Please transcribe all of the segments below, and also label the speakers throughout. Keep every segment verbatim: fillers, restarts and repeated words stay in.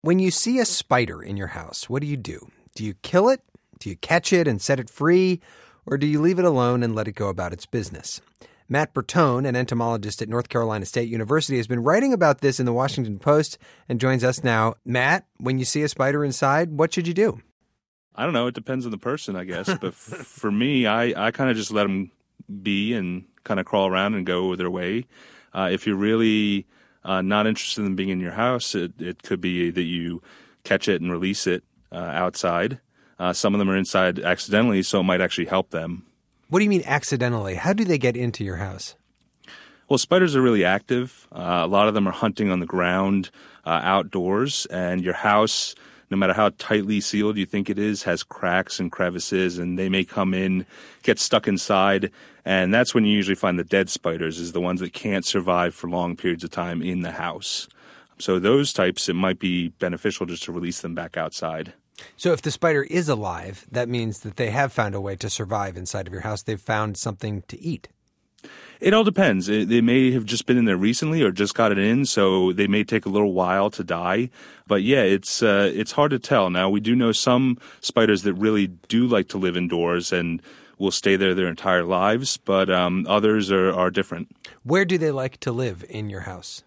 Speaker 1: When you see a spider in your house, what do you do? Do you kill it? Do you catch it and set it free? Or do you leave it alone and let it go about its business? Matt Bertone, an entomologist at North Carolina State University, has been writing about this in the Washington Post and joins us now. Matt, when you see a spider inside, what should you do?
Speaker 2: I don't know. It depends on the person, I guess. But f- for me, I, I kind of just let them be and kind of crawl around and go their way. Uh, if you're really uh, not interested in being in your house, it, it could be that you catch it and release it uh, outside. Uh, some of them are inside accidentally, so it might actually help them.
Speaker 1: What do you mean accidentally? How do they get into your house?
Speaker 2: Well, spiders are really active. Uh, a lot of them are hunting on the ground, uh, outdoors, and your house, no matter how tightly sealed you think it is, has cracks and crevices, and they may come in, get stuck inside, and that's when you usually find the dead spiders, is the ones that can't survive for long periods of time in the house. So those types, it might be beneficial just to release them back outside.
Speaker 1: So if the spider is alive, that means that they have found a way to survive inside of your house. They've found something to eat.
Speaker 2: It all depends. It, they may have just been in there recently or just got it in, so they may take a little while to die. But yeah, it's uh, it's hard to tell. Now, we do know some spiders that really do like to live indoors and will stay there their entire lives, but um, others are, are different.
Speaker 1: Where do they like to live in your house?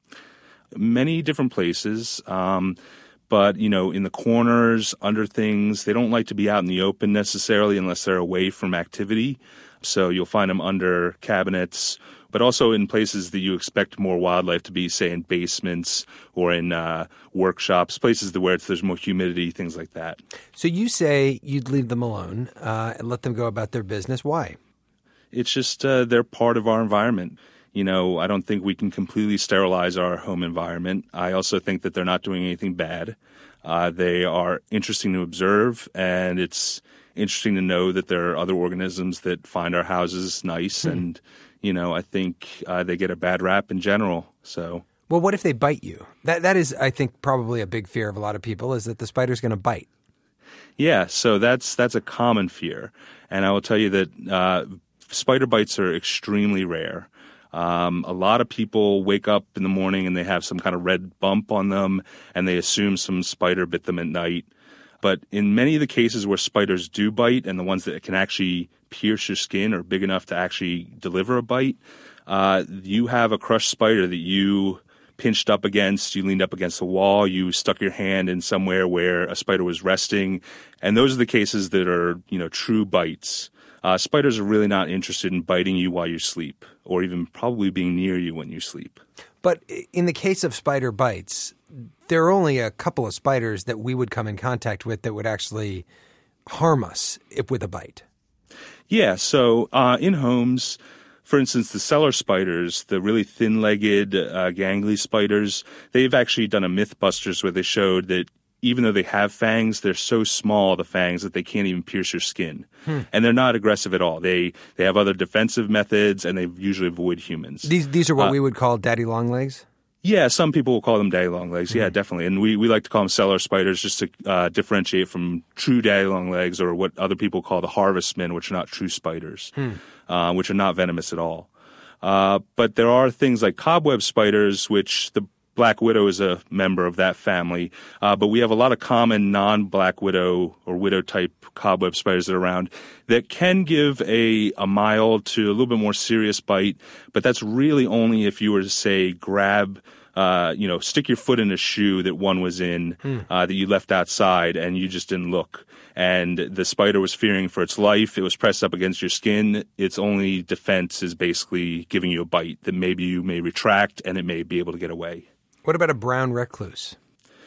Speaker 2: Many different places. Um, but, you know, in the corners, under things. They don't like to be out in the open necessarily unless they're away from activity. So you'll find them under cabinets, but also in places that you expect more wildlife to be, say in basements or in uh, workshops, places where it's, there's more humidity, things like that.
Speaker 1: So you say you'd leave them alone uh, and let them go about their business. Why?
Speaker 2: It's just uh, they're part of our environment. You know, I don't think we can completely sterilize our home environment. I also think that they're not doing anything bad. Uh, they are interesting to observe, and it's interesting to know that there are other organisms that find our houses nice, hmm. and, you know, I think uh, they get a bad rap in general, so.
Speaker 1: Well, what if they bite you? That That is, I think, probably a big fear of a lot of people, is that the spider's going to bite.
Speaker 2: Yeah, so that's that's a common fear, and I will tell you that uh, spider bites are extremely rare. Um, a lot of people wake up in the morning and they have some kind of red bump on them, and they assume some spider bit them at night. But in many of the cases where spiders do bite, and the ones that can actually pierce your skin are big enough to actually deliver a bite, uh, you have a crushed spider that you pinched up against, you leaned up against the wall, you stuck your hand in somewhere where a spider was resting, and those are the cases that are, you know, true bites. Uh, spiders are really not interested in biting you while you sleep, or even probably being near you when you sleep.
Speaker 1: But in the case of spider bites, there are only a couple of spiders that we would come in contact with that would actually harm us if with a bite.
Speaker 2: Yeah, so uh, in homes, for instance, the cellar spiders, the really thin-legged, uh, gangly spiders, they've actually done a Mythbusters where they showed that even though they have fangs, they're so small, the fangs, that they can't even pierce your skin. Hmm. And they're not aggressive at all. They they have other defensive methods, and they usually avoid humans.
Speaker 1: These these are what
Speaker 2: uh,
Speaker 1: we would call daddy long legs?
Speaker 2: Yeah, some people will call them daddy long legs. Mm-hmm. Yeah, definitely. And we, we like to call them cellar spiders just to uh, differentiate from true daddy long legs, or what other people call the harvestmen, which are not true spiders, hmm. uh, which are not venomous at all. Uh, but there are things like cobweb spiders, which the Black widow is a member of that family, uh, but we have a lot of common non-black widow or widow-type cobweb spiders that are around that can give a, a mild to a little bit more serious bite, but that's really only if you were to, say, grab, uh, you know, stick your foot in a shoe that one was in hmm. uh, that you left outside and you just didn't look. And the spider was fearing for its life. It was pressed up against your skin. Its only defense is basically giving you a bite that maybe you may retract and it may be able to get away.
Speaker 1: What about a brown recluse?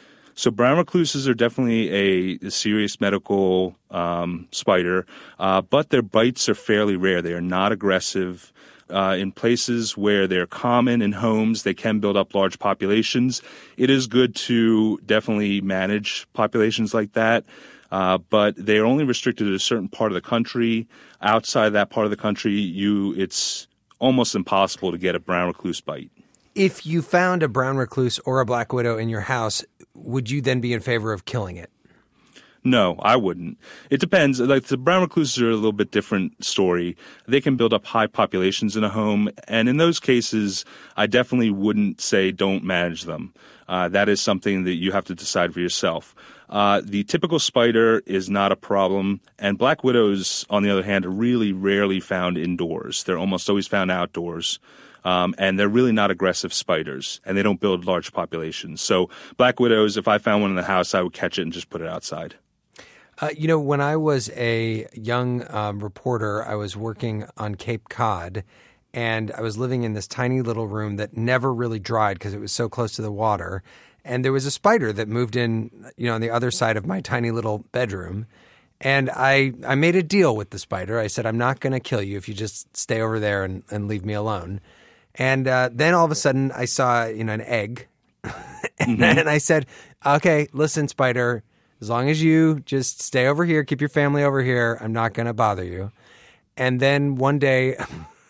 Speaker 2: So brown recluses are definitely a, a serious medical um, spider, uh, but their bites are fairly rare. They are not aggressive. Uh, in places where they're common in homes, they can build up large populations. It is good to definitely manage populations like that, uh, but they are only restricted to a certain part of the country. Outside that part of the country, you it's almost impossible to get a brown recluse bite.
Speaker 1: If you found a brown recluse or a black widow in your house, would you then be in favor of killing it?
Speaker 2: No, I wouldn't. It depends. Like the brown recluses are a little bit different story. They can build up high populations in a home, and in those cases, I definitely wouldn't say don't manage them. Uh, that is something that you have to decide for yourself. Uh, the typical spider is not a problem, and black widows, on the other hand, are really rarely found indoors. They're almost always found outdoors. Um, and they're really not aggressive spiders, and they don't build large populations. So black widows, if I found one in the house, I would catch it and just put it outside.
Speaker 1: Uh, you know, when I was a young um, reporter, I was working on Cape Cod, and I was living in this tiny little room that never really dried because it was so close to the water. And there was a spider that moved in, you know, on the other side of my tiny little bedroom. And I, I made a deal with the spider. I said, I'm not going to kill you if you just stay over there and, and leave me alone. And uh, then all of a sudden I saw, you know, an egg. and,
Speaker 2: Mm-hmm.
Speaker 1: and I said, okay, listen, spider, as long as you just stay over here, keep your family over here, I'm not going to bother you. And then one day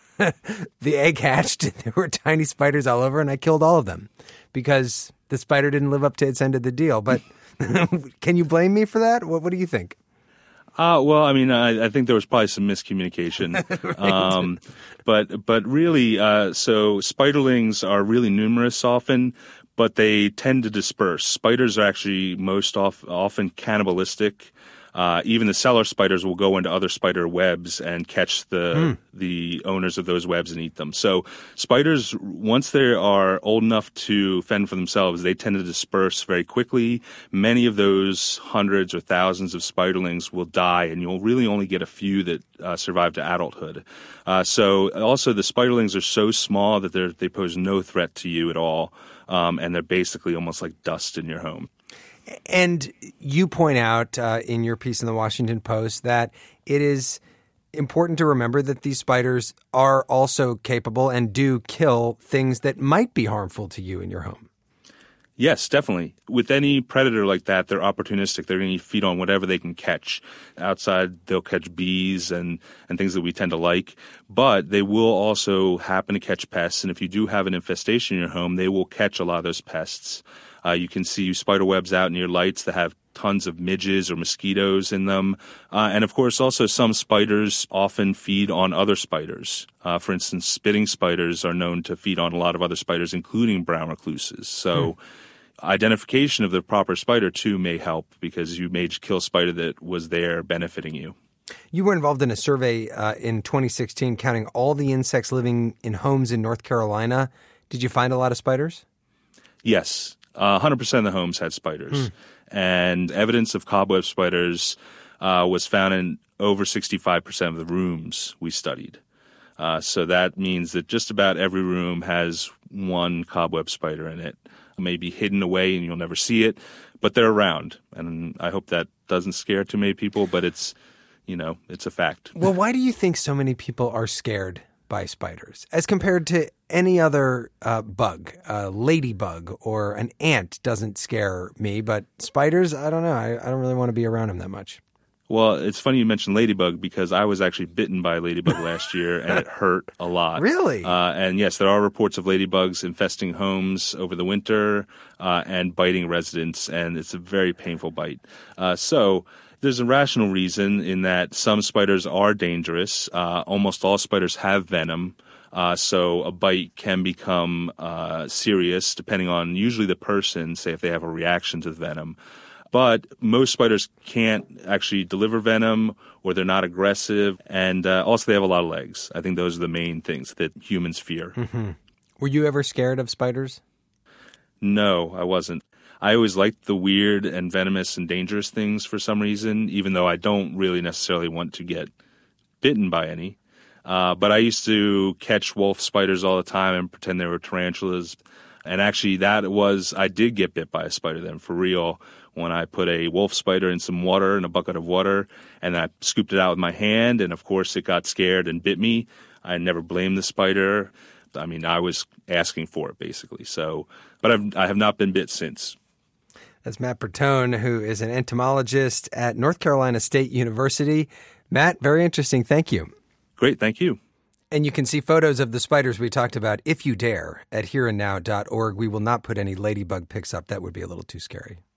Speaker 1: the egg hatched. And there were tiny spiders all over, and I killed all of them because the spider didn't live up to its end of the deal. But can you blame me for that? What, what do you think?
Speaker 2: Uh, well, I mean, I, I think there was probably some miscommunication.
Speaker 1: Right.
Speaker 2: um, but but really, uh, so spiderlings are really numerous often, but they tend to disperse. Spiders are actually most off, often cannibalistic. Uh, even the cellar spiders will go into other spider webs and catch the mm. the owners of those webs and eat them. So spiders, once they are old enough to fend for themselves, they tend to disperse very quickly. Many of those hundreds or thousands of spiderlings will die, and you'll really only get a few that uh, survive to adulthood. Uh, so also the spiderlings are so small that they they pose no threat to you at all, um, and they're basically almost like dust in your home.
Speaker 1: And you point out uh, in your piece in the Washington Post that it is important to remember that these spiders are also capable and do kill things that might be harmful to you in your home.
Speaker 2: Yes, definitely. With any predator like that, they're opportunistic. They're going to feed on whatever they can catch. Outside, they'll catch bees and, and things that we tend to like. But they will also happen to catch pests. And if you do have an infestation in your home, they will catch a lot of those pests. Uh, you can see spider webs out near lights that have tons of midges or mosquitoes in them. Uh, and, of course, also some spiders often feed on other spiders. Uh, for instance, spitting spiders are known to feed on a lot of other spiders, including brown recluses. So hmm. identification of the proper spider, too, may help because you may kill a spider that was there benefiting you.
Speaker 1: You were involved in a survey uh, in twenty sixteen counting all the insects living in homes in North Carolina. Did you find a lot of spiders?
Speaker 2: Yes. Uh, one hundred percent of the homes had spiders. Mm. And evidence of cobweb spiders uh, was found in over sixty-five percent of the rooms we studied. Uh, so that means that just about every room has one cobweb spider in it. It may be hidden away and you'll never see it, but they're around. And I hope that doesn't scare too many people, but it's, you know, it's a fact.
Speaker 1: Well, why do you think so many people are scared by spiders as compared to any other uh, bug? A ladybug or an ant doesn't scare me, but spiders, I don't know. I, I don't really want to be around them that much.
Speaker 2: Well, it's funny you mentioned ladybug because I was actually bitten by a ladybug last year and it hurt a lot.
Speaker 1: Really?
Speaker 2: Uh, and yes, there are reports of ladybugs infesting homes over the winter uh, and biting residents, and it's a very painful bite. Uh, so there's a rational reason in that some spiders are dangerous. Uh, almost all spiders have venom. Uh, so a bite can become uh, serious depending on usually the person, say if they have a reaction to the venom. But most spiders can't actually deliver venom or they're not aggressive. And uh, also they have a lot of legs. I think those are the main things that humans fear.
Speaker 1: Mm-hmm. Were you ever scared of spiders?
Speaker 2: No, I wasn't. I always liked the weird and venomous and dangerous things for some reason, even though I don't really necessarily want to get bitten by any. Uh, but I used to catch wolf spiders all the time and pretend they were tarantulas. And actually that was, I did get bit by a spider then for real when I put a wolf spider in some water, in a bucket of water, and I scooped it out with my hand. And of course it got scared and bit me. I never blamed the spider. I mean, I was asking for it basically. So, but I've, I have not been bit since.
Speaker 1: That's Matt Bertone, who is an entomologist at North Carolina State University. Matt, very interesting. Thank you.
Speaker 2: Great. Thank you.
Speaker 1: And you can see photos of the spiders we talked about, if you dare, at here and now dot org. We will not put any ladybug pics up. That would be a little too scary.